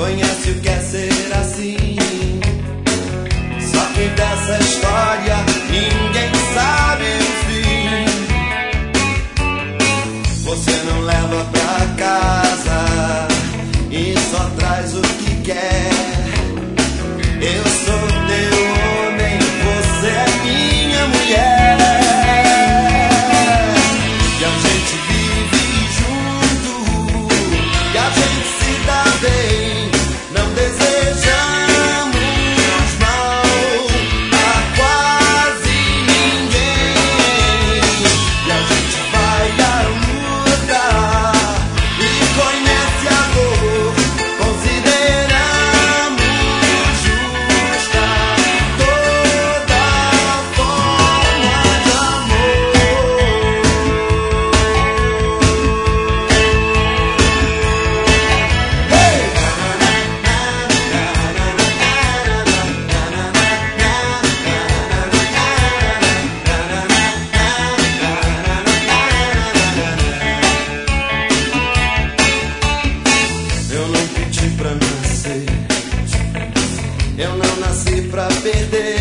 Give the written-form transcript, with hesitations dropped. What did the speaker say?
conhece o que é ser assim. Só que dessa história ninguém sabe o fim. Você não leva pra casa e só traz o que quer. Eu sou teu homem, você é minha mulher. E a gente vive junto, e a gente se dá bem. Não desejamos mal a quase ninguém. E a gente vai à luta e conhece a dor. Consideramos justa toda forma de amor. Eu não pedi pra nascer, eu não nasci pra perder.